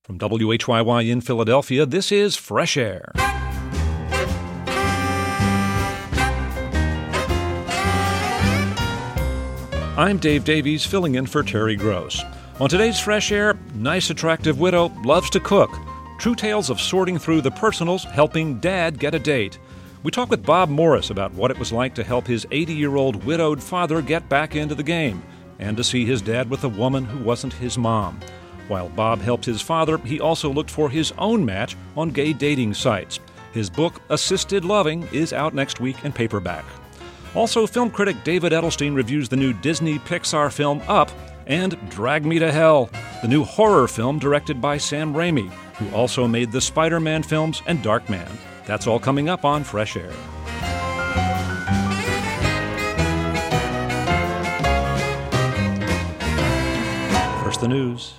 From WHYY in Philadelphia, this is Fresh Air. I'm Dave Davies, filling in for Terry Gross. On today's Fresh Air, nice attractive widow loves to cook. True tales of sorting through the personals, helping Dad get a date. We talk with Bob Morris about what it was like to help his 80-year-old widowed father get back into the game, and to see his dad with a woman who wasn't his mom. While Bob helped his father, he also looked for his own match on gay dating sites. His book, Assisted Loving, is out next week in paperback. Also, film critic David Edelstein reviews the new Disney Pixar film Up and Drag Me to Hell, the new horror film directed by Sam Raimi, who also made the Spider-Man films and Darkman. That's all coming up on Fresh Air. First, the news.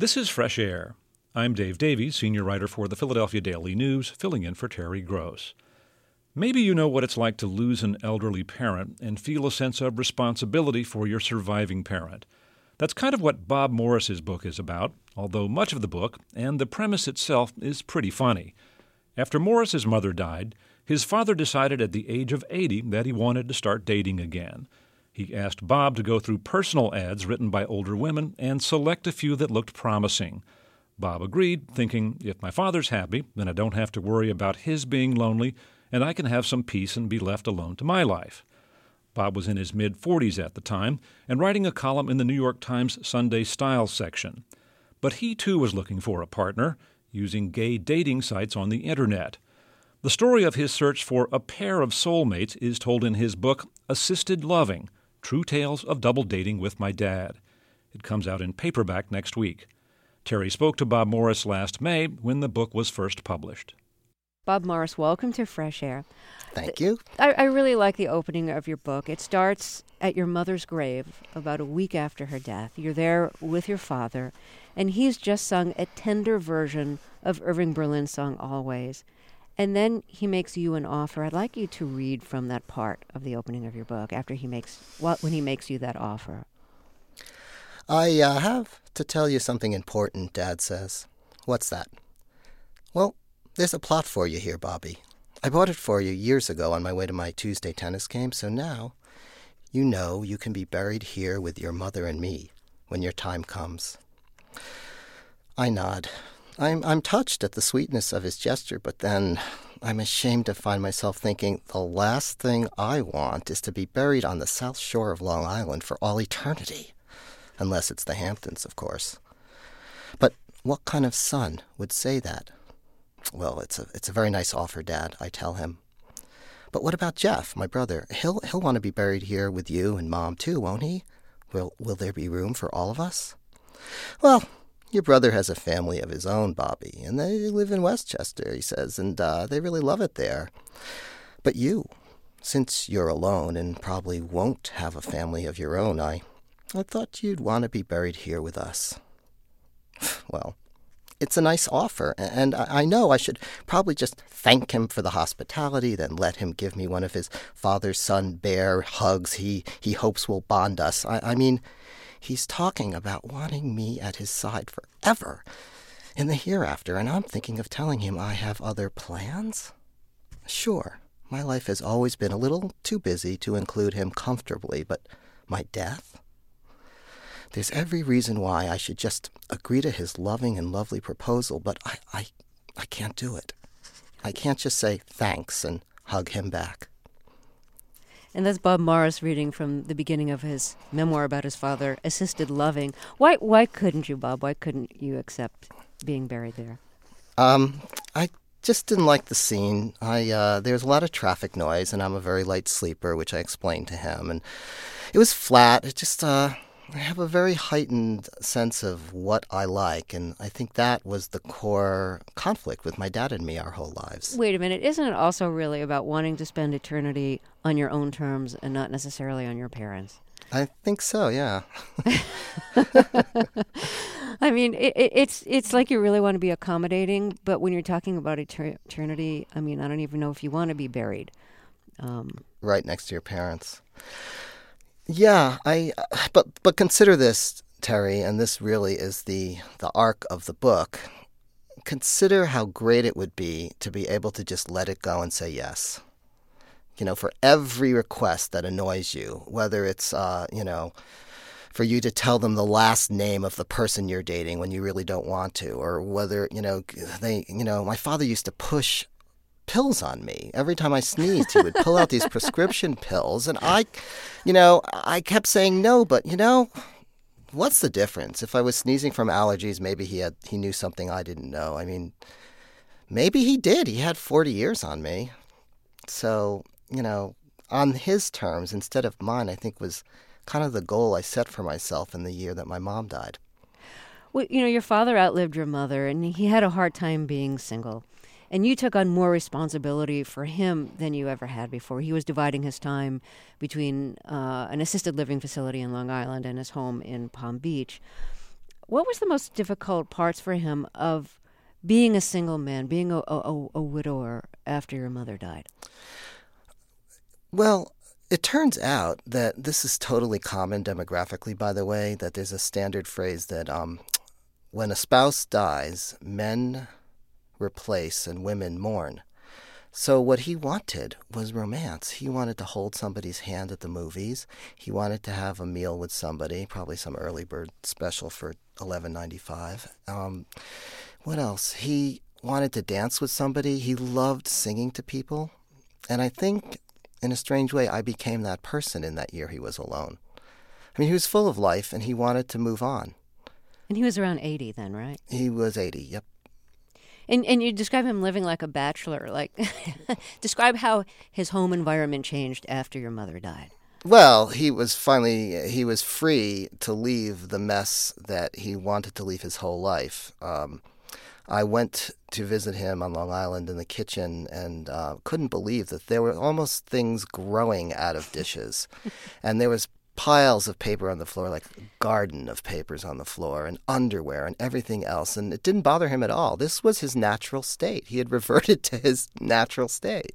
This is Fresh Air. I'm Dave Davies, senior writer for the Philadelphia Daily News, filling in for Terry Gross. Maybe you know what it's like to lose an elderly parent and feel a sense of responsibility for your surviving parent. That's kind of what Bob Morris's book is about, although much of the book and the premise itself is pretty funny. After Morris's mother died, his father decided at the age of 80 that he wanted to start dating again. He asked Bob to go through personal ads written by older women and select a few that looked promising. Bob agreed, thinking, if my father's happy, then I don't have to worry about his being lonely, and I can have some peace and be left alone to my life. Bob was in his mid-40s at the time and writing a column in the New York Times Sunday Style section. But he too was looking for a partner, using gay dating sites on the Internet. The story of his search for a pair of soulmates is told in his book, Assisted Loving: True Tales of Double Dating with My Dad. It comes out in paperback next week. Terry spoke to Bob Morris last May when the book was first published. Bob Morris, welcome to Fresh Air. Thank you. I really like the opening of your book. It starts at your mother's grave about a week after her death. You're there with your father, and he's just sung a tender version of Irving Berlin's song Always. And then he makes you an offer. I'd like you to read from that part of the opening of your book when he makes you that offer. I have to tell you something important, Dad says. What's that? Well, there's a plot for you here, Bobby. I bought it for you years ago on my way to my Tuesday tennis game, so now you know you can be buried here with your mother and me when your time comes. I nod. I'm touched at the sweetness of his gesture, but then I'm ashamed to find myself thinking the last thing I want is to be buried on the south shore of Long Island for all eternity. Unless it's the Hamptons, of course. But what kind of son would say that? Well, it's a very nice offer, Dad, I tell him. But what about Jeff, my brother? He'll want to be buried here with you and Mom, too, won't he? Will there be room for all of us? Well, your brother has a family of his own, Bobby, and they live in Westchester, he says, and they really love it there. But you, since you're alone and probably won't have a family of your own, I thought you'd want to be buried here with us. Well, it's a nice offer, and I know I should probably just thank him for the hospitality, then let him give me one of his father-son bear hugs he hopes will bond us. I mean, he's talking about wanting me at his side forever in the hereafter, and I'm thinking of telling him I have other plans. Sure, my life has always been a little too busy to include him comfortably, but my death? There's every reason why I should just agree to his loving and lovely proposal, but I can't do it. I can't just say thanks and hug him back. And that's Bob Morris reading from the beginning of his memoir about his father, Assisted Loving. Why couldn't you, Bob? Why couldn't you accept being buried there? I just didn't like the scene. There's a lot of traffic noise, and I'm a very light sleeper, which I explained to him. And it was flat. It just, I have a very heightened sense of what I like, and I think that was the core conflict with my dad and me our whole lives. Wait a minute. Isn't it also really about wanting to spend eternity on your own terms and not necessarily on your parents'? I think so, yeah. I mean, it's like you really want to be accommodating, but when you're talking about eternity, I mean, I don't even know if you want to be buried. Right next to your parents. Yeah, but consider this, Terry, and this really is the arc of the book. Consider how great it would be to be able to just let it go and say yes. You know, for every request that annoys you, whether it's, for you to tell them the last name of the person you're dating when you really don't want to, or whether, my father used to push pills on me. Every time I sneezed, he would pull out these prescription pills, and I kept saying no, but what's the difference? If I was sneezing from allergies, maybe he knew something I didn't know. I mean, maybe he did. He had 40 years on me. So, on his terms instead of mine, I think was kind of the goal I set for myself in the year that my mom died. Well, your father outlived your mother, and he had a hard time being single. And you took on more responsibility for him than you ever had before. He was dividing his time between an assisted living facility in Long Island and his home in Palm Beach. what was the most difficult parts for him of being a single man, being a widower after your mother died? Well, it turns out that this is totally common demographically, by the way, that there's a standard phrase that when a spouse dies, men replace and women mourn. So what he wanted was romance. He wanted to hold somebody's hand at the movies. He wanted to have a meal with somebody, probably some early bird special for $11.95. What else? He wanted to dance with somebody. He loved singing to people. And I think, in a strange way, I became that person in that year he was alone. I mean, he was full of life, and he wanted to move on. And he was around 80 then, right? He was 80, yep. And you describe him living like a bachelor. Like, describe how his home environment changed after your mother died. Well, he was free to leave the mess that he wanted to leave his whole life. I went to visit him on Long Island in the kitchen and couldn't believe that there were almost things growing out of dishes. And there was piles of paper on the floor, like a garden of papers on the floor, and underwear and everything else. And it didn't bother him at all. This was his natural state. He had reverted to his natural state.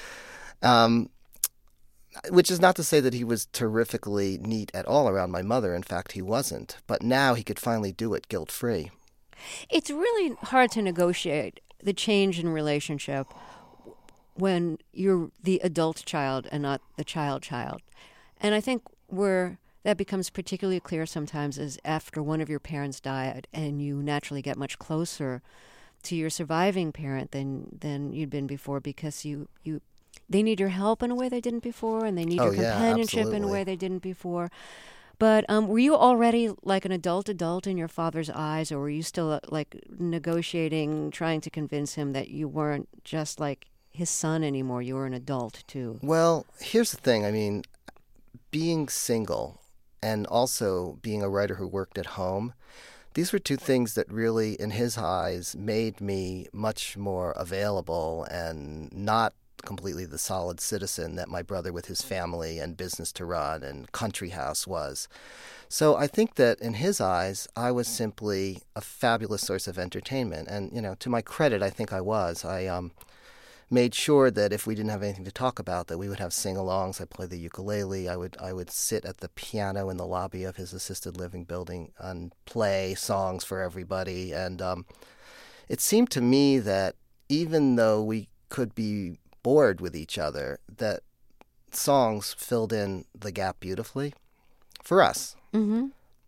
Which is not to say that he was terrifically neat at all around my mother. In fact, he wasn't. But now he could finally do it guilt-free. It's really hard to negotiate the change in relationship when you're the adult child and not the child. And I think where that becomes particularly clear sometimes is after one of your parents died and you naturally get much closer to your surviving parent than you'd been before, because they need your help in a way they didn't before, and they need your companionship in a way they didn't before. But were you already like an adult in your father's eyes, or were you still like negotiating, trying to convince him that you weren't just like his son anymore, you were an adult too? Well, here's the thing. I mean, being single and also being a writer who worked at home, these were two things that really, in his eyes, made me much more available and not completely the solid citizen that my brother with his family and business to run and country house was. So I think that in his eyes, I was simply a fabulous source of entertainment. And, to my credit, I think I was. I made sure that if we didn't have anything to talk about, that we would have sing-alongs. I played the ukulele. I would sit at the piano in the lobby of his assisted living building and play songs for everybody. And it seemed to me that even though we could be bored with each other, that songs filled in the gap beautifully for us. Mm-hmm.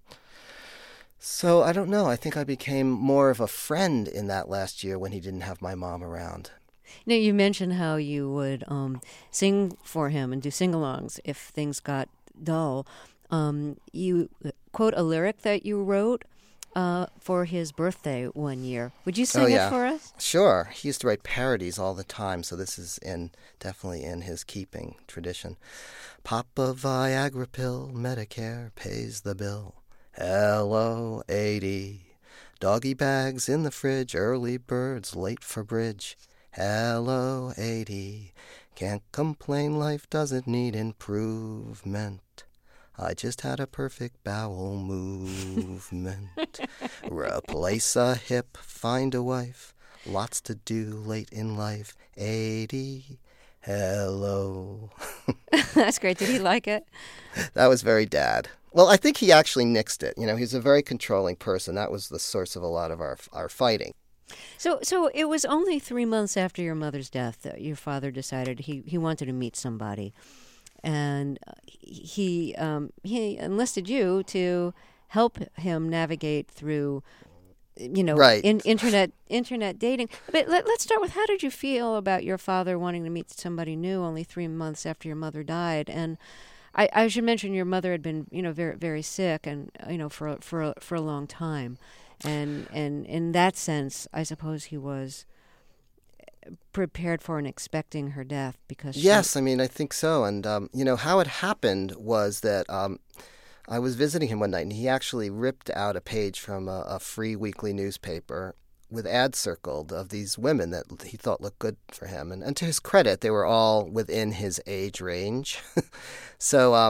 So I don't know. I think I became more of a friend in that last year when he didn't have my mom around. Now, you mentioned how you would sing for him and do sing-alongs if things got dull. You quote a lyric that you wrote for his birthday one year. Would you sing it for us? Sure. He used to write parodies all the time, so this is definitely in his keeping tradition. Papa Viagra pill, Medicare pays the bill. Hello, 80. Doggy bags in the fridge, early birds late for bridge. Hello, 80. Can't complain, life doesn't need improvement. I just had a perfect bowel movement. Replace a hip, find a wife. Lots to do late in life. 80. Hello. That's great. Did he like it? That was very dad. Well, I think he actually nixed it. He's a very controlling person. That was the source of a lot of our fighting. So it was only 3 months after your mother's death that your father decided he wanted to meet somebody. And he enlisted you to help him navigate through, right. internet dating. But let's start with, how did you feel about your father wanting to meet somebody new only 3 months after your mother died? And I should mention your mother had been, very, very sick and, for a long time. And in that sense, I suppose he was prepared for and expecting her death because Yes, I think so. And, how it happened was that I was visiting him one night, and he actually ripped out a page from a free weekly newspaper with ads circled of these women that he thought looked good for him. And to his credit, they were all within his age range. So,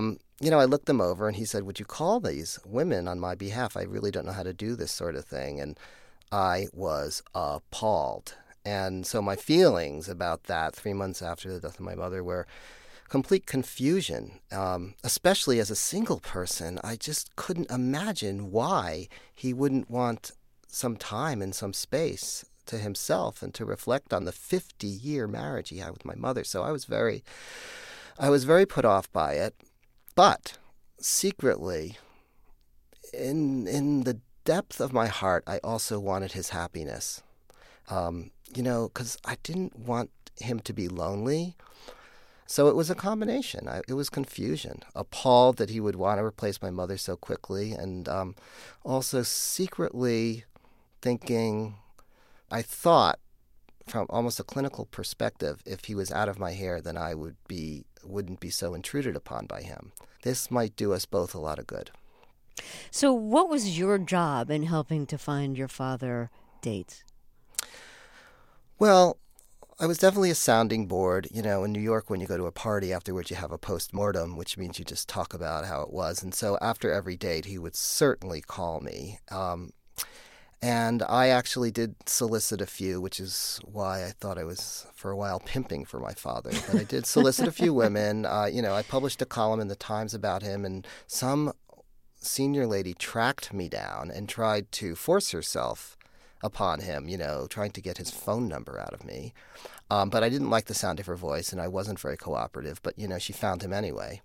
I looked them over, and he said, would you call these women on my behalf? I really don't know how to do this sort of thing. And I was appalled. And so my feelings about that 3 months after the death of my mother were complete confusion, especially as a single person. I just couldn't imagine why he wouldn't want some time and some space to himself and to reflect on the 50-year marriage he had with my mother. So I was very put off by it. But secretly, in the depth of my heart, I also wanted his happiness. Because I didn't want him to be lonely. So it was a combination. It was confusion, appalled that he would want to replace my mother so quickly, and also secretly thinking, I thought, from almost a clinical perspective, if he was out of my hair, then I wouldn't be so intruded upon by him. This might do us both a lot of good. So what was your job in helping to find your father dates? Well, I was definitely a sounding board. In New York, when you go to a party, afterwards you have a post-mortem, which means you just talk about how it was. And so after every date, he would certainly call me. And I actually did solicit a few, which is why I thought I was, for a while, pimping for my father. But I did solicit a few women. I published a column in the Times about him, and some senior lady tracked me down and tried to force herself upon him, trying to get his phone number out of me. But I didn't like the sound of her voice, and I wasn't very cooperative. But, she found him anyway.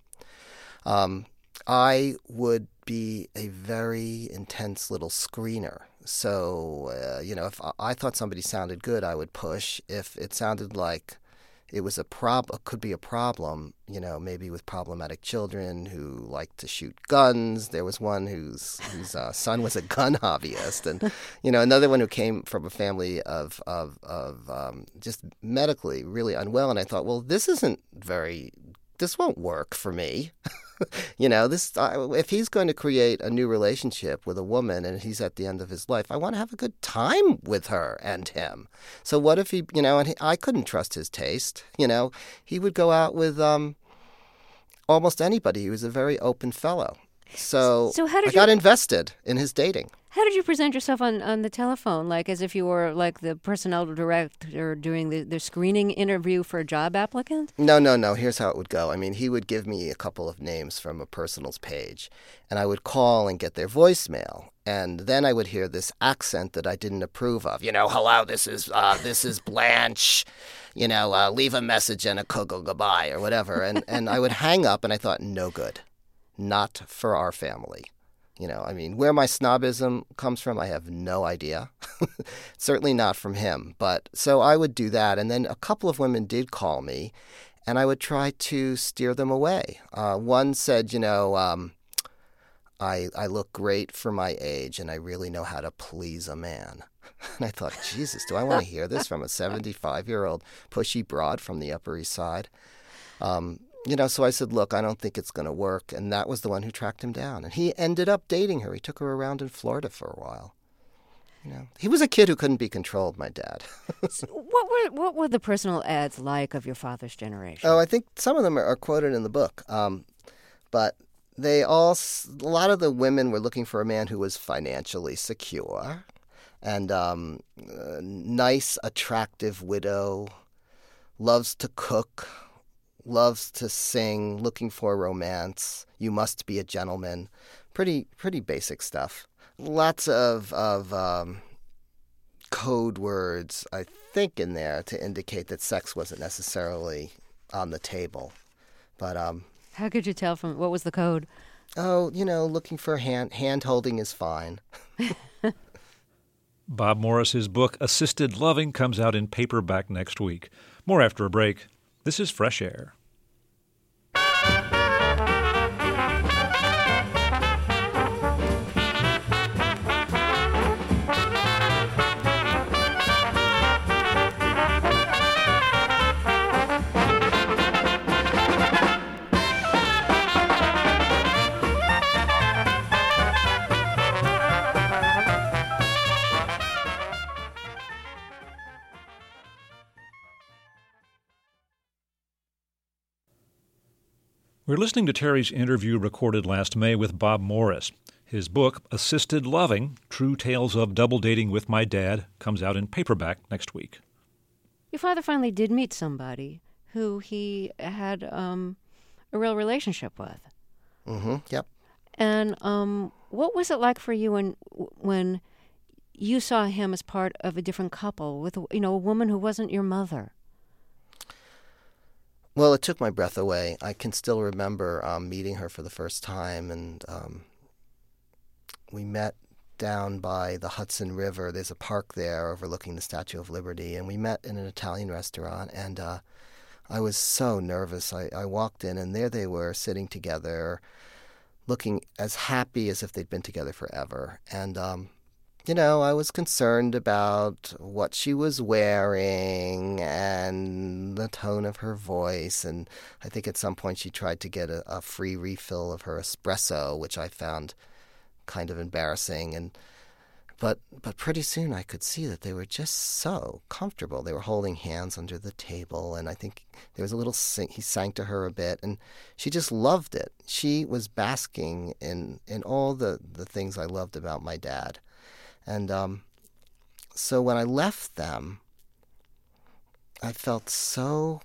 I would be a very intense little screener. So, if I thought somebody sounded good, I would push. If it sounded like it was could be a problem, maybe with problematic children who like to shoot guns. There was one whose son was a gun hobbyist, and another one who came from a family of just medically really unwell. And I thought, well, this won't work for me. If he's going to create a new relationship with a woman and he's at the end of his life, I want to have a good time with her and him. So what if I couldn't trust his taste. He would go out with almost anybody. He was a very open fellow. So I got invested in his dating. How did you present yourself on the telephone, like as if you were like the personnel director doing the screening interview for a job applicant? No. Here's how it would go. I mean, he would give me a couple of names from a personals page, and I would call and get their voicemail. And then I would hear this accent that I didn't approve of. Hello, this is Blanche. Leave a message and a goodbye or whatever. And I would hang up, and I thought, no good. Not for our family. Where my snobism comes from, I have no idea. Certainly not from him. But so I would do that. And then a couple of women did call me, and I would try to steer them away. One said, I look great for my age, and I really know how to please a man. And I thought, Jesus, do I want to hear this from a 75-year-old pushy broad from the Upper East Side? So I said, look, I don't think it's going to work. And that was the one who tracked him down. And he ended up dating her. He took her around in Florida for a while. He was a kid who couldn't be controlled, my dad. So what were the personal ads like of your father's generation? Oh, I think some of them are quoted in the book. But a lot of the women were looking for a man who was financially secure and nice, attractive widow, loves to cook, loves to sing, looking for romance. You must be a gentleman. Pretty basic stuff. Lots of code words, I think, in there to indicate that sex wasn't necessarily on the table. But how could you tell from what was the code? Oh, looking for hand holding is fine. Bob Morris's book Assisted Loving comes out in paperback next week. More after a break. This is Fresh Air. We're listening to Terry's interview recorded last May with Bob Morris. His book, Assisted Loving, True Tales of Double Dating with My Dad, comes out in paperback next week. Your father finally did meet somebody who he had a real relationship with. Yep. And what was it like for you when you saw him as part of a different couple with, a woman who wasn't your mother? Well, it took my breath away. I can still remember meeting her for the first time, and we met down by the Hudson River. There's a park there overlooking the Statue of Liberty, and we met in an Italian restaurant, and I was so nervous. I walked in, and there they were sitting together, looking as happy as if they'd been together forever. And, I was concerned about what she was wearing and the tone of her voice. And I think at some point she tried to get a free refill of her espresso, which I found kind of embarrassing. But pretty soon I could see that they were just so comfortable. They were holding hands under the table, and I think there was a little he sang to her a bit, and she just loved it. She was basking in all the things I loved about my dad. And so when I left them, I felt so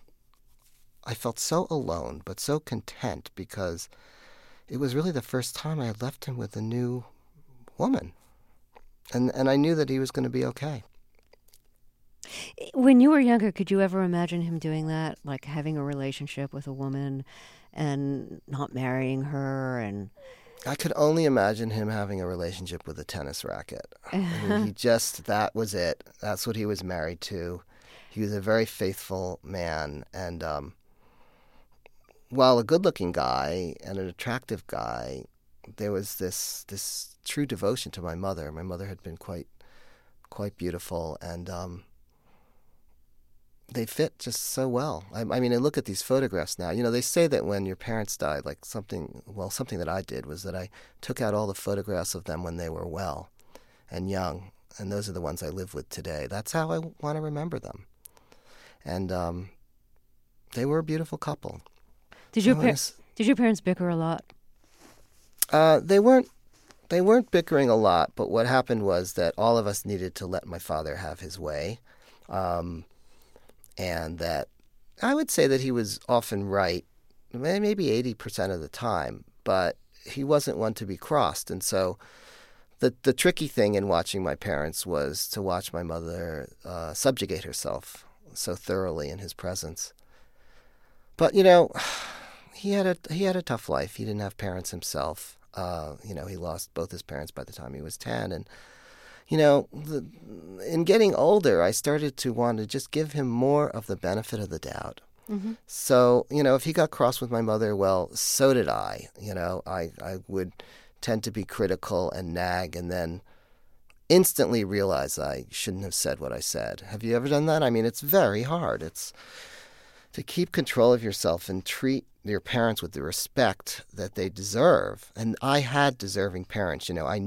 alone, but so content, because it was really the first time I had left him with a new woman. And I knew that he was going to be okay. When you were younger, could you ever imagine him doing that, like having a relationship with a woman and not marrying her? And I could only imagine him having a relationship with a tennis racket. I mean, that was it. That's what he was married to. He was a very faithful man, and while a good-looking guy and an attractive guy, there was this true devotion to my mother. My mother had been quite beautiful, and they fit just so well. I mean, I look at these photographs now. They say that when your parents died, like something that I did was that I took out all the photographs of them when they were well and young, and those are the ones I live with today. That's how I want to remember them. And they were a beautiful couple. Did your parents bicker a lot? They weren't bickering a lot, but what happened was that all of us needed to let my father have his way, and that I would say that he was often right, maybe 80% of the time, but he wasn't one to be crossed. And so the tricky thing in watching my parents was to watch my mother subjugate herself so thoroughly in his presence. But, he had a tough life. He didn't have parents himself. He lost both his parents by the time he was 10. And, in getting older, I started to want to just give him more of the benefit of the doubt. Mm-hmm. So, if he got cross with my mother, well, so did I. I would tend to be critical and nag, and then instantly realize I shouldn't have said what I said. Have you ever done that? I mean, it's very hard. It's to keep control of yourself and treat your parents with the respect that they deserve. And I had deserving parents.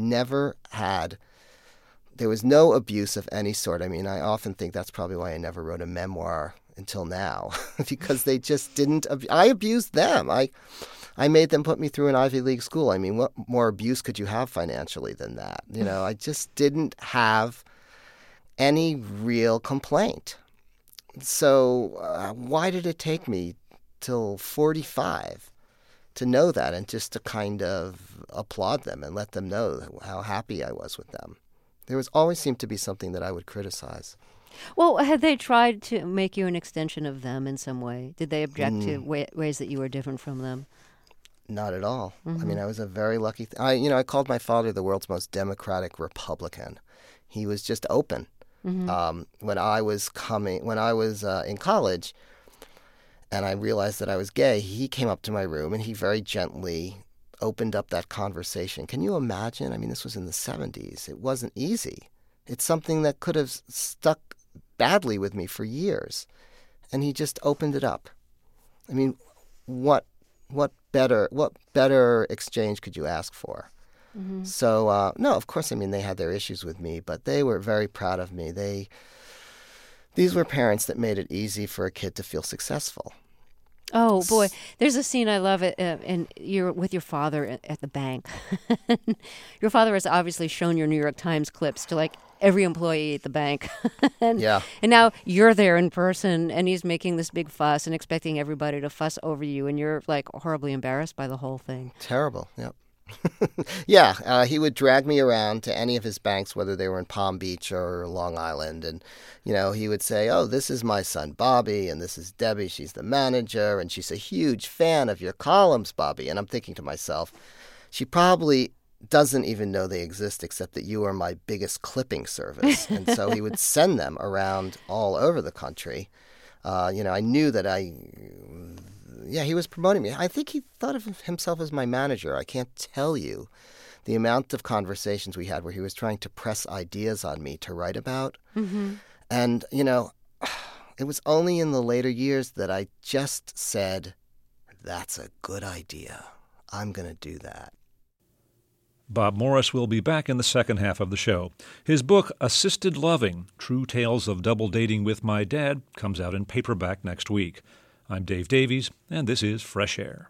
There was no abuse of any sort. I mean, I often think that's probably why I never wrote a memoir until now, because they just didn't. I abused them. I made them put me through an Ivy League school. I mean, what more abuse could you have financially than that? I just didn't have any real complaint. So why did it take me till 45 to know that, and just to kind of applaud them and let them know how happy I was with them? There always seemed to be something that I would criticize. Well, had they tried to make you an extension of them in some way? Did they object to ways that you were different from them? Not at all. Mm-hmm. I mean, I was a very lucky... I called my father the world's most democratic Republican. He was just open. Mm-hmm. When I was in college, and I realized that I was gay, he came up to my room and he very gently opened up that conversation. Can you imagine? I mean, this was in the 70s. It wasn't easy. It's something that could have stuck badly with me for years. And he just opened it up. I mean, what better exchange could you ask for? Mm-hmm. So, no, of course, I mean, they had their issues with me, but they were very proud of me. These were parents that made it easy for a kid to feel successful. Oh, boy. There's a scene I love, and you're with your father at the bank. Your father has obviously shown your New York Times clips to, like, every employee at the bank. and now you're there in person, and he's making this big fuss and expecting everybody to fuss over you, and you're, like, horribly embarrassed by the whole thing. Terrible, yep. Yeah, he would drag me around to any of his banks, whether they were in Palm Beach or Long Island. And, he would say, oh, this is my son, Bobby, and this is Debbie. She's the manager, and she's a huge fan of your columns, Bobby. And I'm thinking to myself, she probably doesn't even know they exist except that you are my biggest clipping service. And so he would send them around all over the country. I knew that he was promoting me. I think he thought of himself as my manager. I can't tell you the amount of conversations we had where he was trying to press ideas on me to write about. Mm-hmm. And, it was only in the later years that I just said, that's a good idea. I'm going to do that. Bob Morris will be back in the second half of the show. His book, Assisted Loving, True Tales of Double Dating with My Dad, comes out in paperback next week. I'm Dave Davies, and this is Fresh Air.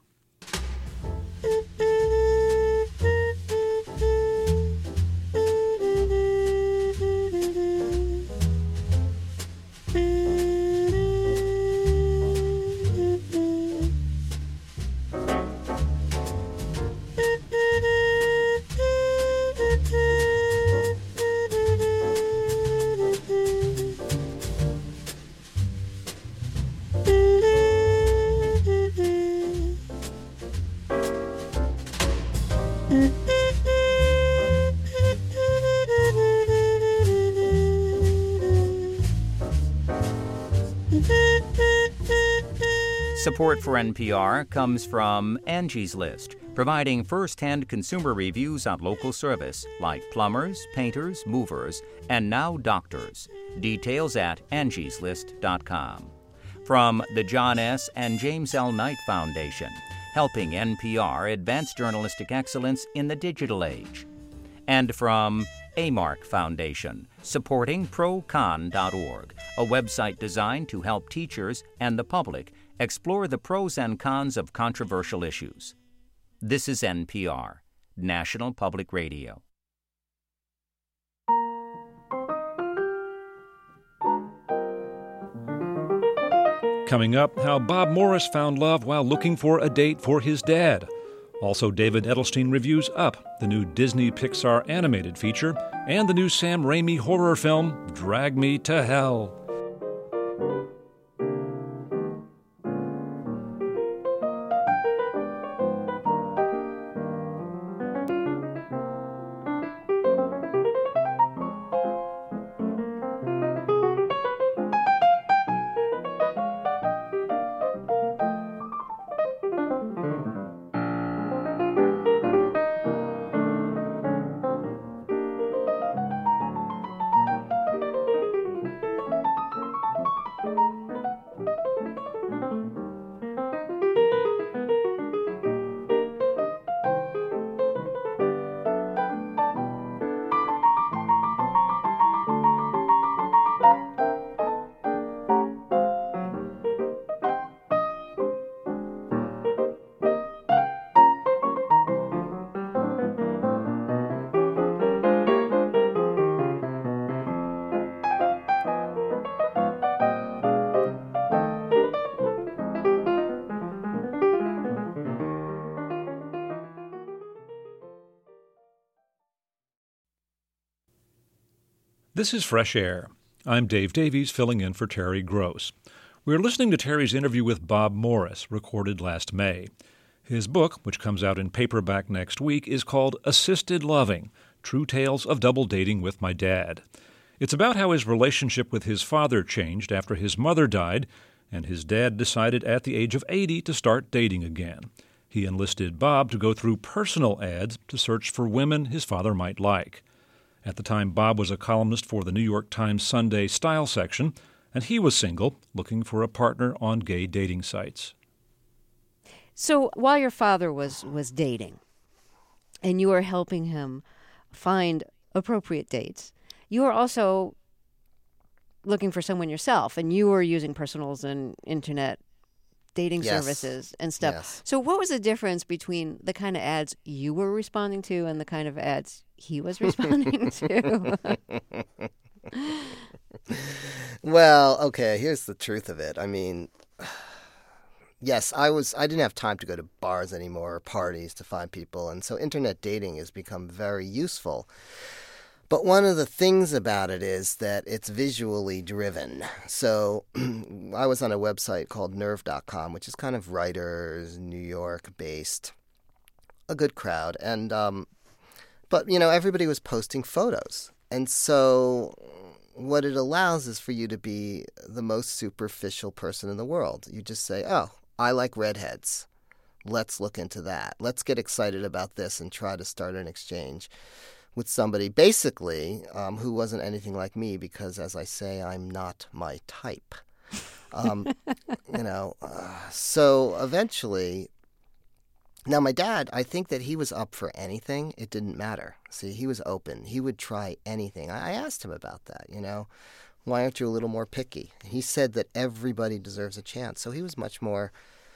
Support for NPR comes from Angie's List, providing first-hand consumer reviews on local service like plumbers, painters, movers, and now doctors. Details at angieslist.com. From the John S. and James L. Knight Foundation, helping NPR advance journalistic excellence in the digital age. And from AMARC Foundation, supporting procon.org, a website designed to help teachers and the public explore the pros and cons of controversial issues. This is NPR, National Public Radio. Coming up, how Bob Morris found love while looking for a date for his dad. Also, David Edelstein reviews Up, the new Disney Pixar animated feature, and the new Sam Raimi horror film, Drag Me to Hell. This is Fresh Air. I'm Dave Davies, filling in for Terry Gross. We're listening to Terry's interview with Bob Morris, recorded last May. His book, which comes out in paperback next week, is called Assisted Loving, True Tales of Double Dating with My Dad. It's about how his relationship with his father changed after his mother died, and his dad decided at the age of 80 to start dating again. He enlisted Bob to go through personal ads to search for women his father might like. At the time, Bob was a columnist for the New York Times Sunday Style section, and he was single, looking for a partner on gay dating sites. So while your father was dating, and you were helping him find appropriate dates, you were also looking for someone yourself, and you were using personals and internet dating Yes. services and stuff. Yes. So what was the difference between the kind of ads you were responding to and the kind of ads he was responding to? Well, okay, here's the truth of it. I mean, yes, I didn't have time to go to bars anymore or parties to find people, and so internet dating has become very useful. But one of the things about it is that it's visually driven. So I was on a website called nerve.com, which is kind of writers, New York based, a good crowd. And but everybody was posting photos. And so what it allows is for you to be the most superficial person in the world. You just say, "Oh, I like redheads. Let's look into that. Let's get excited about this and try to start an exchange with somebody basically who wasn't anything like me because, as I say, I'm not my type." So eventually, now my dad, I think that he was up for anything. It didn't matter. See, he was open. He would try anything. I asked him about that, why aren't you a little more picky? He said that everybody deserves a chance. So he was much more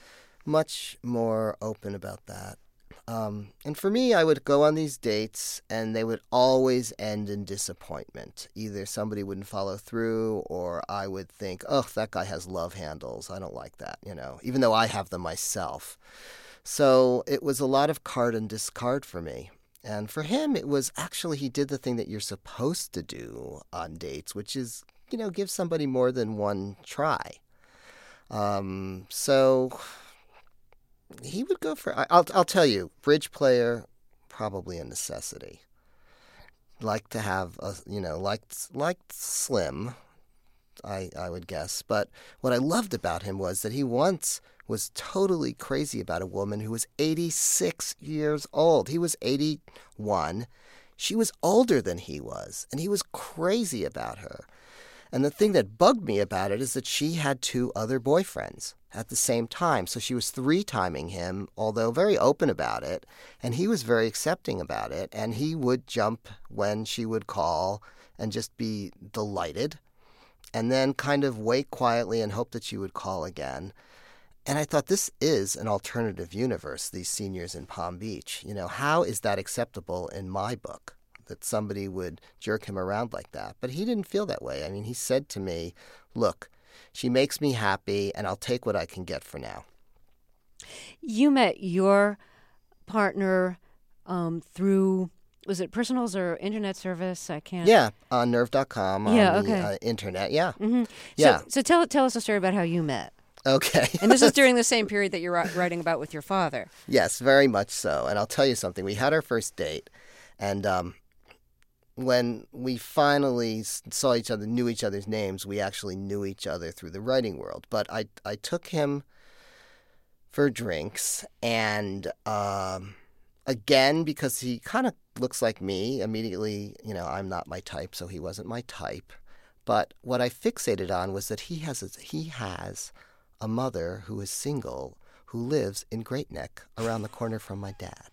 open about that. And for me, I would go on these dates, and they would always end in disappointment. Either somebody wouldn't follow through, or I would think, "Oh, that guy has love handles. I don't like that," even though I have them myself. So it was a lot of card and discard for me. And for him, it was actually, he did the thing that you're supposed to do on dates, which is, give somebody more than one try. So he would go for, I'll tell you, bridge player, probably a necessity. Like to have liked slim, I would guess. But what I loved about him was that he once was totally crazy about a woman who was 86 years old. He was 81. She was older than he was, and he was crazy about her. And the thing that bugged me about it is that she had 2 other boyfriends at the same time. So she was 3-timing him, although very open about it. And he was very accepting about it. And he would jump when she would call and just be delighted. And then kind of wait quietly and hope that she would call again. And I thought, this is an alternative universe, these seniors in Palm Beach. How is that acceptable in my book? That somebody would jerk him around like that. But he didn't feel that way. I mean, he said to me, "Look, she makes me happy, and I'll take what I can get for now." You met your partner through, was it personals or internet service? I can't. Yeah, on nerve.com, on the internet, yeah. Mm-hmm. Yeah. So tell us a story about how you met. Okay. And this is during the same period that you're writing about with your father. Yes, very much so. And I'll tell you something. We had our first date, and when we finally saw each other, knew each other's names, we actually knew each other through the writing world. But I took him for drinks, and again, because he kind of looks like me, immediately, I'm not my type, so he wasn't my type. But what I fixated on was that he has a mother who is single, who lives in Great Neck, around the corner from my dad.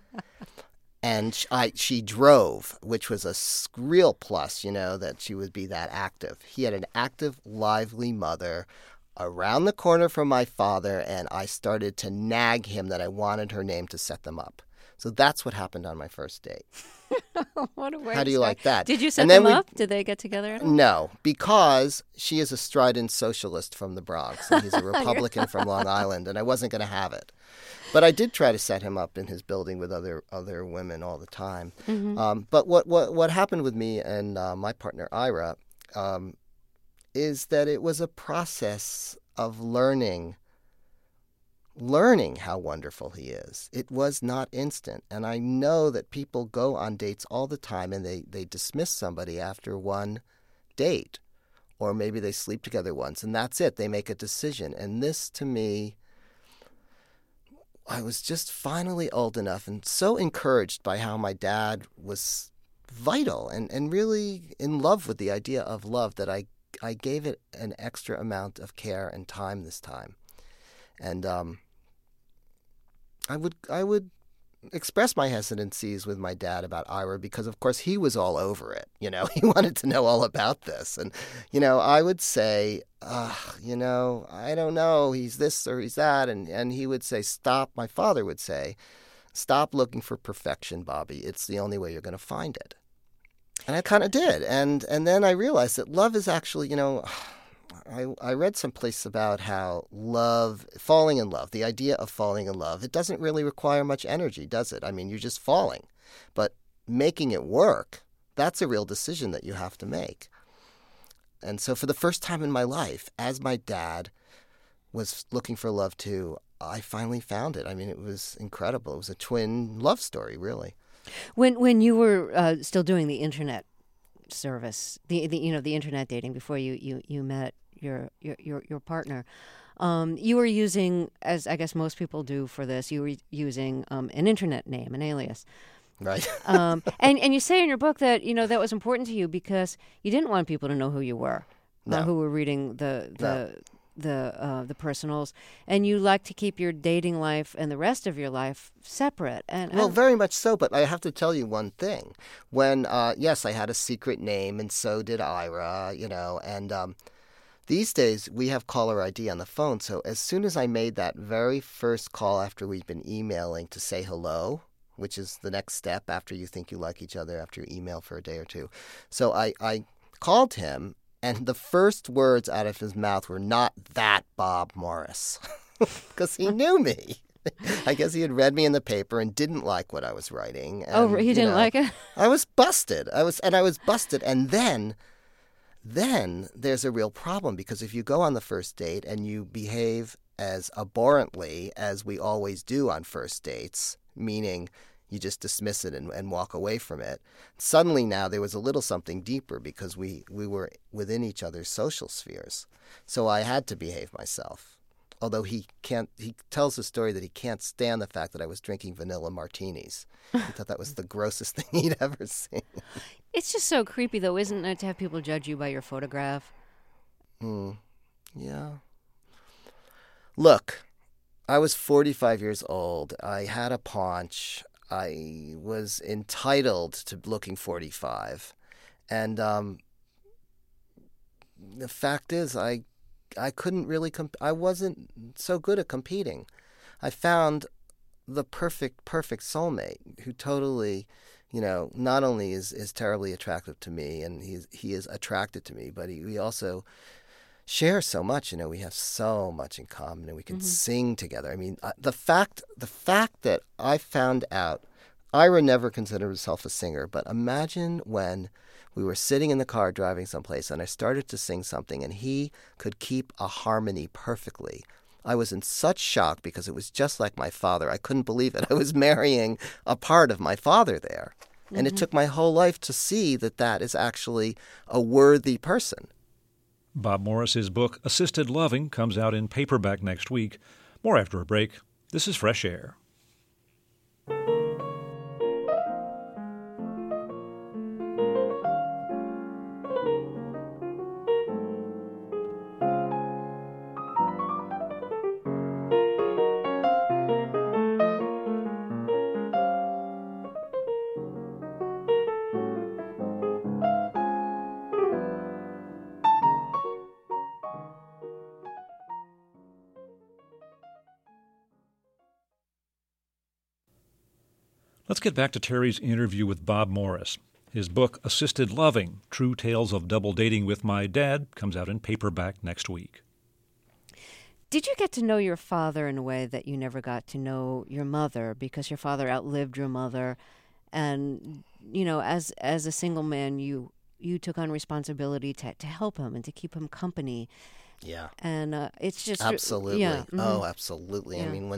And she drove, which was a real plus, that she would be that active. He had an active, lively mother around the corner from my father, and I started to nag him that I wanted her name to set them up. So that's what happened on my first date. What a way How to do you start. like that? Did you set them up? Did they get together at all? No, because she is a strident socialist from the Bronx, and he's a Republican from Long Island, and I wasn't going to have it. But I did try to set him up in his building with other women all the time. Mm-hmm. But what happened with me and my partner Ira is that it was a process of learning how wonderful he is. It was not instant. And I know that people go on dates all the time and they dismiss somebody after one date. Or maybe they sleep together once and that's it. They make a decision. And this, to me, I was just finally old enough and so encouraged by how my dad was vital and really in love with the idea of love that I gave it an extra amount of care and time this time. And I would express my hesitancies with my dad about Ira because, of course, he was all over it. He wanted to know all about this. And, I would say, I don't know, he's this or he's that. And he would say, stop. My father would say, stop looking for perfection, Bobby. It's the only way you're going to find it. And I kind of did. And then I realized that love is actually, I read someplace about how falling in love, the idea of falling in love, it doesn't really require much energy, does it? I mean, you're just falling. But making it work, that's a real decision that you have to make. And so for the first time in my life, as my dad was looking for love too, I finally found it. I mean, it was incredible. It was a twin love story, really. When you were still doing the internet service, the internet dating before you met your partner, you were using, as I guess most people do for this, you were using an internet name, an alias. Right. And you say in your book that that was important to you because you didn't want people to know who you were, who were reading the personals, and you like to keep your dating life and the rest of your life separate. Well, very much so, but I have to tell you one thing. When, yes, I had a secret name, and so did Ira, and these days we have caller ID on the phone, so as soon as I made that very first call after we'd been emailing to say hello, which is the next step after you think you like each other, after you email for a day or two. So I called him, and the first words out of his mouth were not that Bob Morris, because he knew me. I guess he had read me in the paper and didn't like what I was writing. And, he didn't like it? I was busted. I was busted. And then there's a real problem, because if you go on the first date and you behave as abhorrently as we always do on first dates, meaning you just dismiss it and walk away from it. Suddenly now there was a little something deeper because we were within each other's social spheres. So I had to behave myself. Although he tells the story that he can't stand the fact that I was drinking vanilla martinis. He thought that was the grossest thing he'd ever seen. It's just so creepy, though, isn't it, to have people judge you by your photograph? Yeah. Look, I was 45 years old. I had a paunch. I was entitled to looking 45. And the fact is, I couldn't really I wasn't so good at competing. I found the perfect soulmate who totally, not only is terribly attractive to me, and he is attracted to me, but we also share so much. We have so much in common, and we can sing together. I mean, the fact that I found out, Ira never considered himself a singer, but imagine when we were sitting in the car driving someplace and I started to sing something and he could keep a harmony perfectly. I was in such shock because it was just like my father. I couldn't believe it. I was marrying a part of my father there. And it took my whole life to see that is actually a worthy person. Bob Morris's book, Assisted Loving, comes out in paperback next week. More after a break. This is Fresh Air. Let's get back to Terry's interview with Bob Morris. His book, Assisted Loving, True Tales of Double Dating with My Dad, comes out in paperback next week. Did you get to know your father in a way that you never got to know your mother, because your father outlived your mother? And, as a single man, you took on responsibility to help him and to keep him company. Yeah. And it's just... Absolutely. Yeah. Mm-hmm. Oh, absolutely. Yeah. I mean,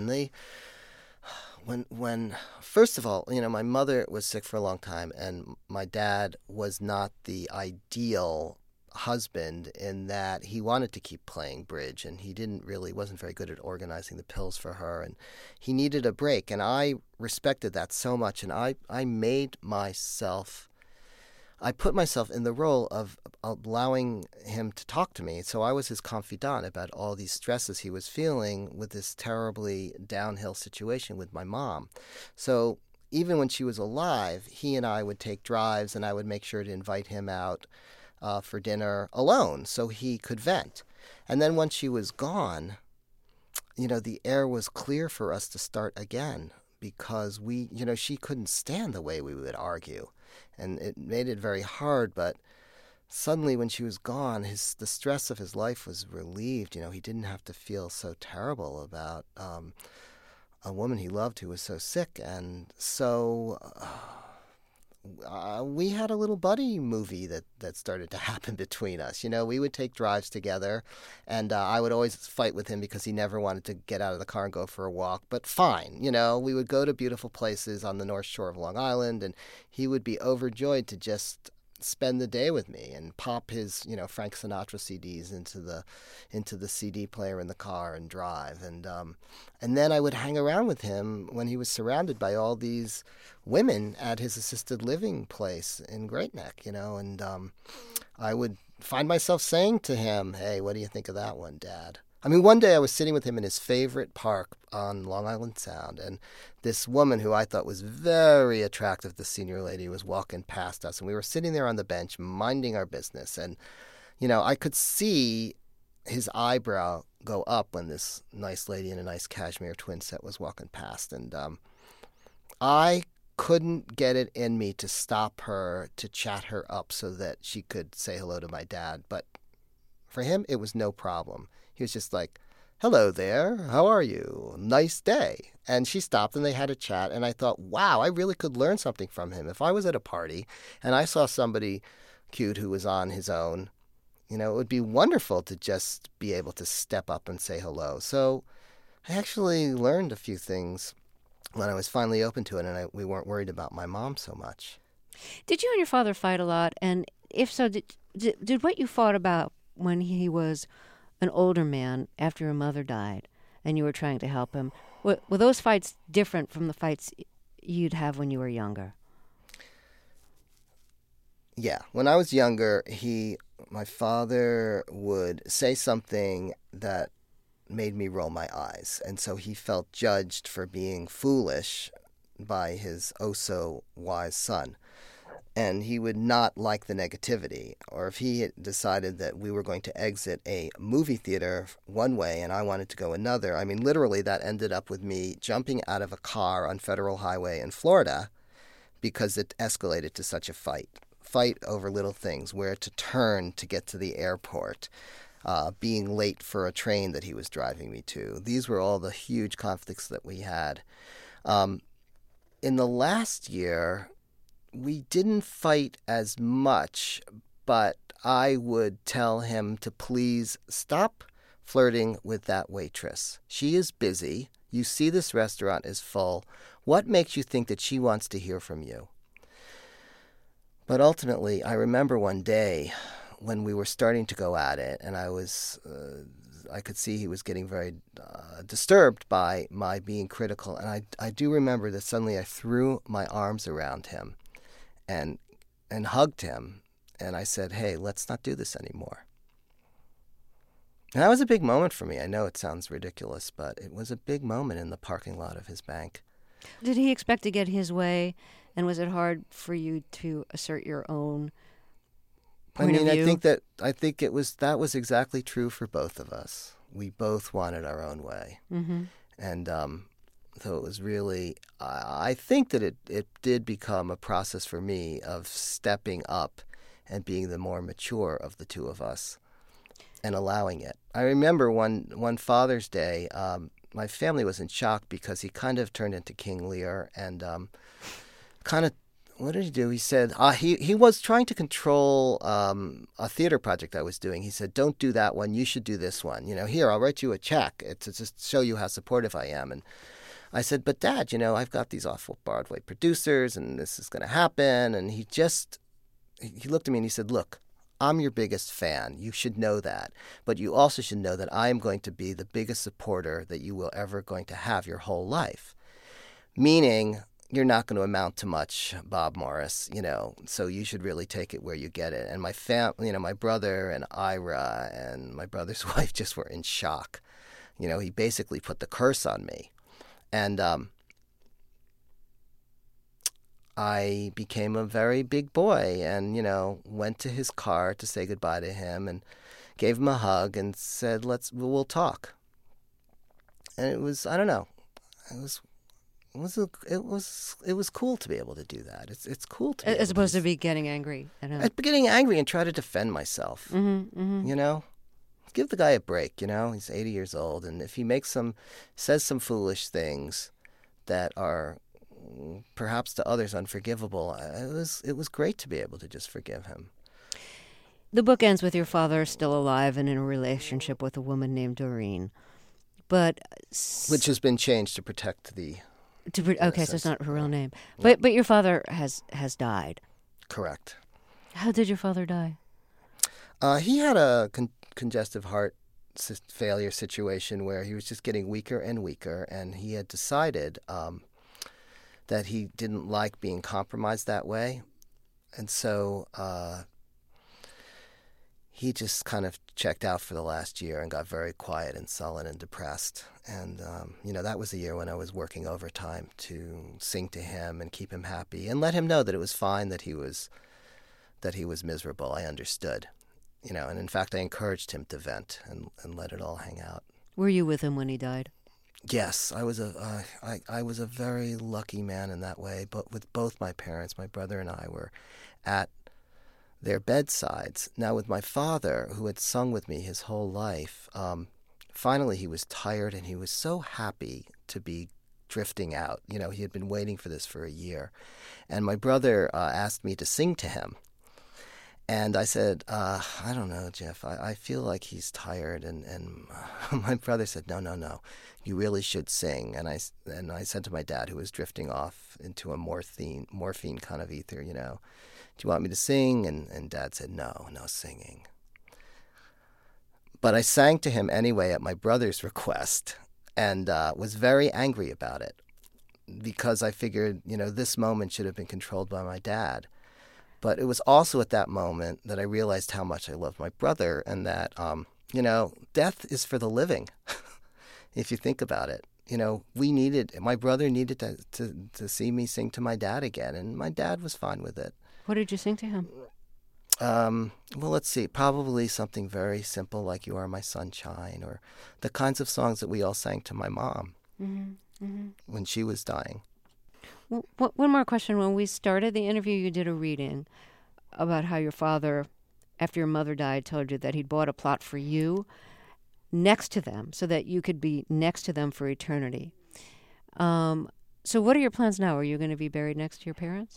when first of all, my mother was sick for a long time, and my dad was not the ideal husband in that he wanted to keep playing bridge, and he wasn't very good at organizing the pills for her, and he needed a break, and I respected that so much, and I made myself I put myself in the role of allowing him to talk to me. So I was his confidant about all these stresses he was feeling with this terribly downhill situation with my mom. So even when she was alive, he and I would take drives, and I would make sure to invite him out for dinner alone so he could vent. And then once she was gone, the air was clear for us to start again, because she couldn't stand the way we would argue. And it made it very hard, but suddenly when she was gone, the stress of his life was relieved. He didn't have to feel so terrible about a woman he loved who was so sick. And so we had a little buddy movie that started to happen between us. We would take drives together, and I would always fight with him because he never wanted to get out of the car and go for a walk. But fine, we would go to beautiful places on the North Shore of Long Island, and he would be overjoyed to just spend the day with me and pop his Frank Sinatra CDs into the CD player in the car and drive, and then I would hang around with him when he was surrounded by all these women at his assisted living place in Great Neck, and I would find myself saying to him, "Hey, what do you think of that one, Dad?" I mean, one day I was sitting with him in his favorite park on Long Island Sound, and this woman who I thought was very attractive, the senior lady, was walking past us, and we were sitting there on the bench minding our business, and I could see his eyebrow go up when this nice lady in a nice cashmere twin set was walking past, and I couldn't get it in me to stop her, to chat her up so that she could say hello to my dad, but for him it was no problem. He was just like, "Hello there, how are you? Nice day." And she stopped and they had a chat, and I thought, wow, I really could learn something from him. If I was at a party and I saw somebody cute who was on his own, it would be wonderful to just be able to step up and say hello. So I actually learned a few things when I was finally open to it, and we weren't worried about my mom so much. Did you and your father fight a lot? And if so, did what you fought about when he was an older man after your mother died and you were trying to help him, were those fights different from the fights you'd have when you were younger? Yeah. When I was younger, my father would say something that made me roll my eyes. And so he felt judged for being foolish by his oh-so-wise son. And he would not like the negativity. Or if he had decided that we were going to exit a movie theater one way and I wanted to go another, I mean, literally that ended up with me jumping out of a car on Federal Highway in Florida because it escalated to such a fight over little things, where to turn to get to the airport, being late for a train that he was driving me to. These were all the huge conflicts that we had. In the last year, we didn't fight as much, but I would tell him to please stop flirting with that waitress. She is busy. You see this restaurant is full. What makes you think that she wants to hear from you? But ultimately, I remember one day when we were starting to go at it, and I could see he was getting very disturbed by my being critical. And I do remember that suddenly I threw my arms around him and hugged him, and I said, "Hey, let's not do this anymore." And that was a big moment for me. I know it sounds ridiculous, but it was a big moment in the parking lot of his bank. Did he expect to get his way, and was it hard for you to assert your own point of view? I think that was exactly true for both of us. We both wanted our own way. Mm-hmm. And so it was really, I think that it did become a process for me of stepping up and being the more mature of the two of us and allowing it. I remember one Father's Day, my family was in shock because he kind of turned into King Lear and what did he do? He said, he was trying to control a theater project I was doing. He said, "Don't do that one. You should do this one. Here, I'll write you a check to just show you how supportive I am." And I said, "But Dad, I've got these awful Broadway producers and this is going to happen." And he looked at me and he said, "Look, I'm your biggest fan. You should know that. But you also should know that I am going to be the biggest supporter that you will ever going to have your whole life." Meaning, you're not going to amount to much, Bob Morris, so you should really take it where you get it. And my brother and Ira and my brother's wife just were in shock. He basically put the curse on me. And I became a very big boy and, went to his car to say goodbye to him and gave him a hug and said, we'll talk. And it was, I don't know, it was cool to be able to do that. It's cool to be as opposed to be getting angry. Getting angry and try to defend myself. Give the guy a break. He's 80 years old, and if he says some foolish things that are perhaps to others unforgivable, it was great to be able to just forgive him. The book ends with your father still alive and in a relationship with a woman named Doreen, which has been changed to protect the. Okay, so it's not her real name. But your father has died. Correct. How did your father die? He had a congestive heart failure situation where he was just getting weaker and weaker, and he had decided that he didn't like being compromised that way. And so he just kind of checked out for the last year and got very quiet and sullen and depressed. And, that was the year when I was working overtime to sing to him and keep him happy and let him know that it was fine that he was miserable. I understood, and in fact, I encouraged him to vent and let it all hang out. Were you with him when he died? Yes, I was a very lucky man in that way, but with both my parents, my brother and I were at their bedsides. Now with my father, who had sung with me his whole life, finally he was tired and he was so happy to be drifting out. He had been waiting for this for a year. And my brother asked me to sing to him. And I said, I don't know, Jeff, I feel like he's tired. And my brother said, no, you really should sing. And I said to my dad, who was drifting off into a morphine kind of ether, do you want me to sing? And Dad said, no singing. But I sang to him anyway at my brother's request and was very angry about it because I figured, this moment should have been controlled by my dad. But it was also at that moment that I realized how much I loved my brother and that, death is for the living, if you think about it. My brother needed to see me sing to my dad again, and my dad was fine with it. What did you sing to him? Well, let's see. Probably something very simple like You Are My Sunshine, or the kinds of songs that we all sang to my mom when she was dying. Well, one more question. When we started the interview, you did a reading about how your father, after your mother died, told you that he'd bought a plot for you next to them so that you could be next to them for eternity. So what are your plans now? Are you going to be buried next to your parents?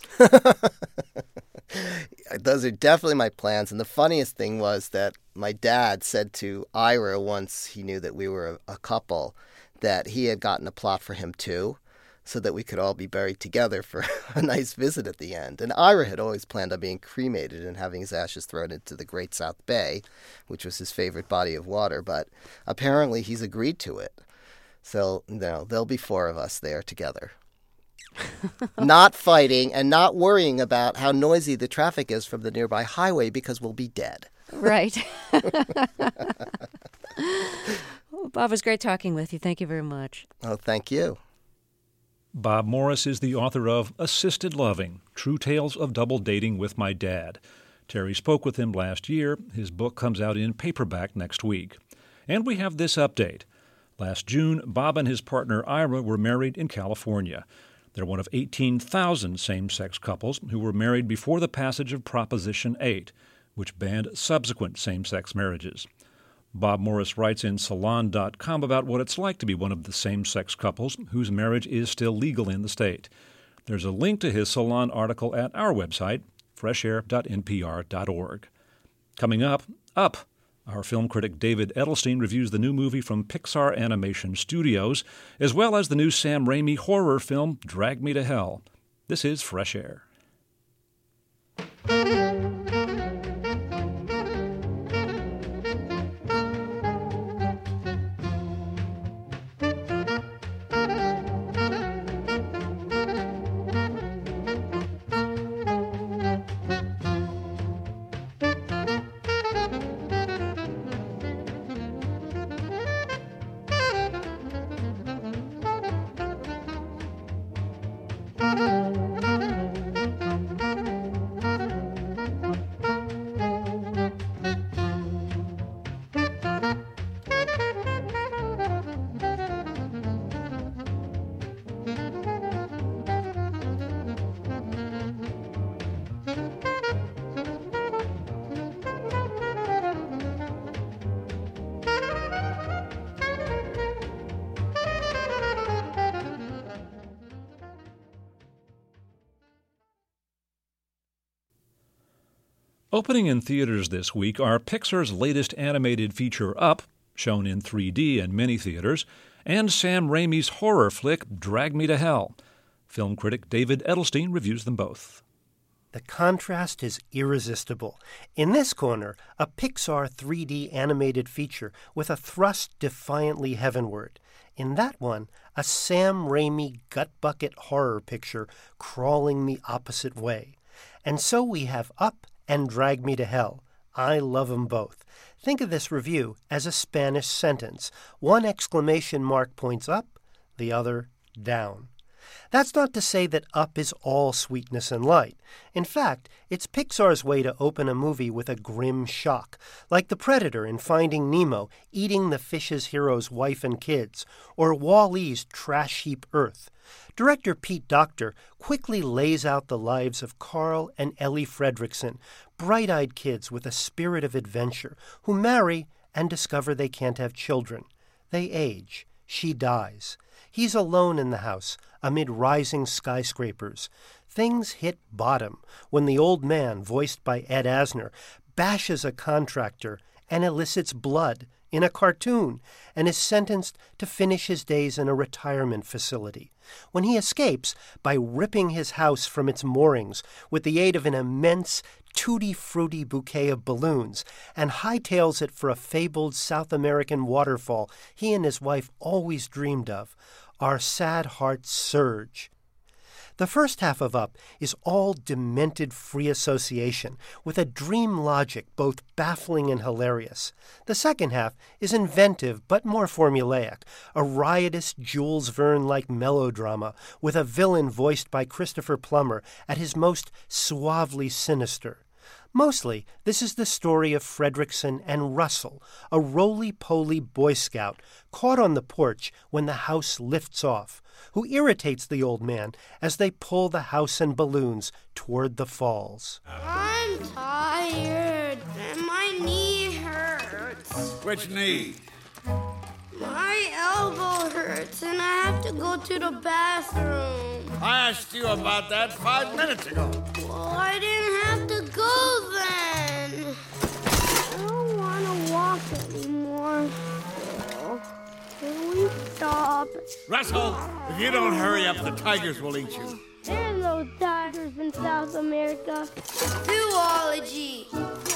Those are definitely my plans. And the funniest thing was that my dad said to Ira once he knew that we were a couple that he had gotten a plot for him too, so that we could all be buried together for a nice visit at the end. And Ira had always planned on being cremated and having his ashes thrown into the Great South Bay, which was his favorite body of water. But apparently he's agreed to it. So, there'll be four of us there together. Not fighting and not worrying about how noisy the traffic is from the nearby highway because we'll be dead. Right. Well, Bob, it was great talking with you. Thank you very much. Oh, thank you. Bob Morris is the author of Assisted Loving, True Tales of Double Dating with My Dad. Terry spoke with him last year. His book comes out in paperback next week. And we have this update. Last June, Bob and his partner Ira were married in California. They're one of 18,000 same-sex couples who were married before the passage of Proposition 8, which banned subsequent same-sex marriages. Bob Morris writes in Salon.com about what it's like to be one of the same-sex couples whose marriage is still legal in the state. There's a link to his Salon article at our website, freshair.npr.org. Coming up, our film critic David Edelstein reviews the new movie from Pixar Animation Studios, as well as the new Sam Raimi horror film Drag Me to Hell. This is Fresh Air. Opening in theaters this week are Pixar's latest animated feature Up, shown in 3D in many theaters, and Sam Raimi's horror flick Drag Me to Hell. Film critic David Edelstein reviews them both. The contrast is irresistible. In this corner, a Pixar 3D animated feature with a thrust defiantly heavenward. In that one, a Sam Raimi gut-bucket horror picture crawling the opposite way. And so we have Up and Drag Me to Hell. I love 'em both. Think of this review as a Spanish sentence. One exclamation mark points up, the other down. That's not to say that Up is all sweetness and light. In fact, it's Pixar's way to open a movie with a grim shock, like the Predator in Finding Nemo eating the fish's hero's wife and kids, or Wall-E's trash heap Earth. Director Pete Docter quickly lays out the lives of Carl and Ellie Fredrickson, bright-eyed kids with a spirit of adventure, who marry and discover they can't have children. They age. She dies. He's alone in the house, amid rising skyscrapers. Things hit bottom when the old man, voiced by Ed Asner, bashes a contractor and elicits blood in a cartoon and is sentenced to finish his days in a retirement facility. When he escapes by ripping his house from its moorings with the aid of an immense tutti-frutti bouquet of balloons and hightails it for a fabled South American waterfall he and his wife always dreamed of, our sad hearts surge. The first half of Up is all demented free association, with a dream logic both baffling and hilarious. The second half is inventive but more formulaic, a riotous Jules Verne-like melodrama with a villain voiced by Christopher Plummer at his most suavely sinister. Mostly, this is the story of Fredrickson and Russell, a roly-poly Boy Scout caught on the porch when the house lifts off, who irritates the old man as they pull the house and balloons toward the falls. I'm tired and my knee hurts. Which knee? My elbow hurts and I have to go to the bathroom. I asked you about that 5 minutes ago. Well, I didn't have to go then. I don't want to walk anymore. Can we stop? Russell, if you don't hurry up, the tigers will eat you. There are no tigers in South America. Zoology.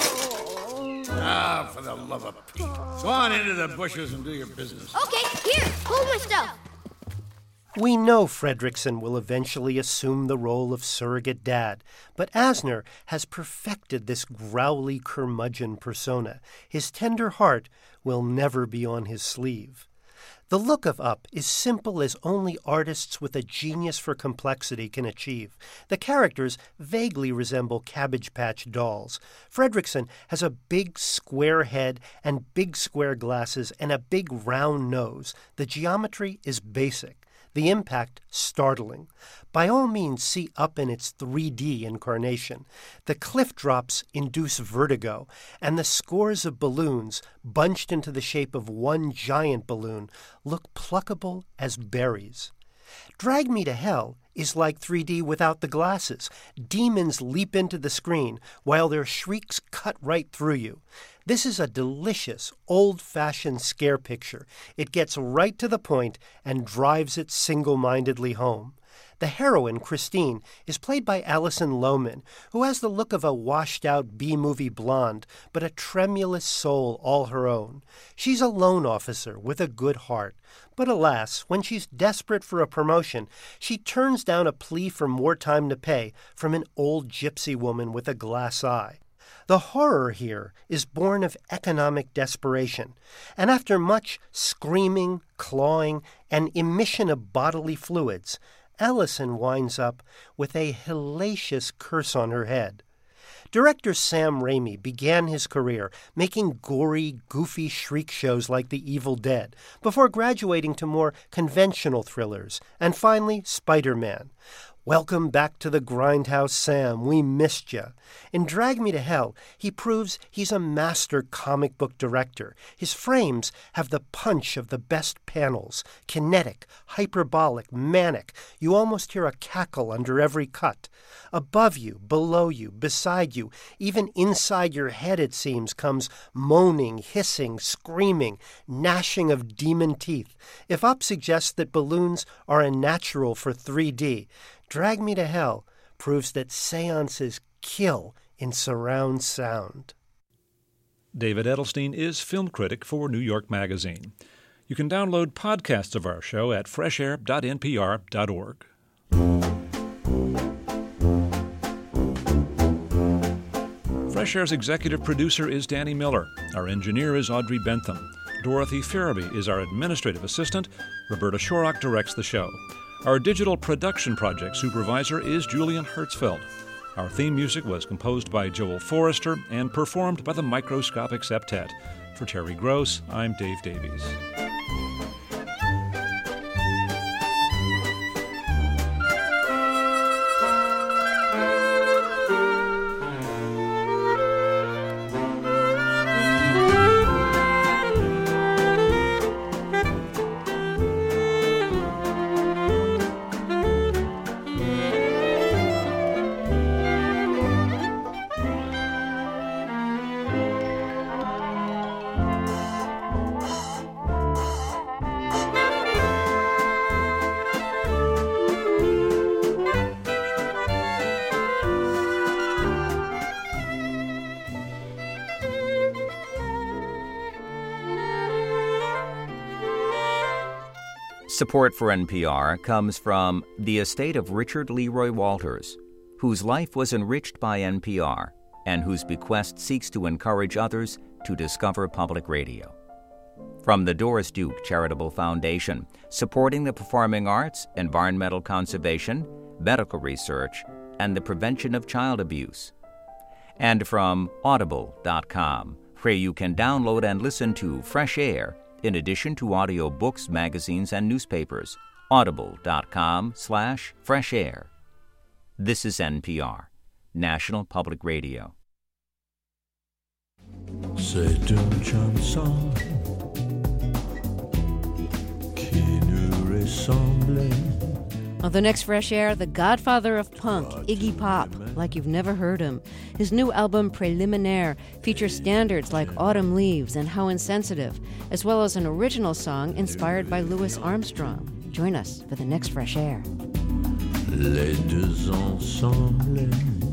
Ah, for the love of Pete. Go on into the bushes and do your business. Okay, here, hold my stuff. We know Fredrickson will eventually assume the role of surrogate dad, but Asner has perfected this growly curmudgeon persona. His tender heart will never be on his sleeve. The look of Up is simple as only artists with a genius for complexity can achieve. The characters vaguely resemble Cabbage Patch dolls. Fredrickson has a big square head and big square glasses and a big round nose. The geometry is basic. The impact startling. By all means, see Up in its 3D incarnation. The cliff drops induce vertigo, and the scores of balloons, bunched into the shape of one giant balloon, look pluckable as berries. Drag Me to Hell is like 3D without the glasses. Demons leap into the screen while their shrieks cut right through you. This is a delicious, old-fashioned scare picture. It gets right to the point and drives it single-mindedly home. The heroine, Christine, is played by Alison Lohman, who has the look of a washed-out B-movie blonde, but a tremulous soul all her own. She's a loan officer with a good heart. But alas, when she's desperate for a promotion, she turns down a plea for more time to pay from an old gypsy woman with a glass eye. The horror here is born of economic desperation, and after much screaming, clawing, and emission of bodily fluids, Allison winds up with a hellacious curse on her head. Director Sam Raimi began his career making gory, goofy shriek shows like The Evil Dead, before graduating to more conventional thrillers, and finally Spider-Man. Welcome back to the Grindhouse, Sam. We missed ya. In Drag Me to Hell, he proves he's a master comic book director. His frames have the punch of the best panels. Kinetic, hyperbolic, manic. You almost hear a cackle under every cut. Above you, below you, beside you, even inside your head, it seems, comes moaning, hissing, screaming, gnashing of demon teeth. If Up suggests that balloons are a natural for 3D, Drag Me to Hell proves that seances kill in surround sound. David Edelstein is film critic for New York Magazine. You can download podcasts of our show at freshair.npr.org. Fresh Air's executive producer is Danny Miller. Our engineer is Audrey Bentham. Dorothy Farabee is our administrative assistant. Roberta Shorrock directs the show. Our digital production project supervisor is Julian Hertzfeld. Our theme music was composed by Joel Forrester and performed by the Microscopic Septet. For Terry Gross, I'm Dave Davies. Support for NPR comes from the estate of Richard Leroy Walters, whose life was enriched by NPR and whose bequest seeks to encourage others to discover public radio. From the Doris Duke Charitable Foundation, supporting the performing arts, environmental conservation, medical research, and the prevention of child abuse. And from Audible.com, where you can download and listen to Fresh Air in addition to audio books, magazines, and newspapers. Audible.com/Fresh Air. This is NPR, National Public Radio. C'est une chanson qui nous ressemble. On the next Fresh Air, the godfather of punk, Iggy Pop, like you've never heard him. His new album, Preliminaire, features standards like Autumn Leaves and How Insensitive, as well as an original song inspired by Louis Armstrong. Join us for the next Fresh Air. Les deux ensemble.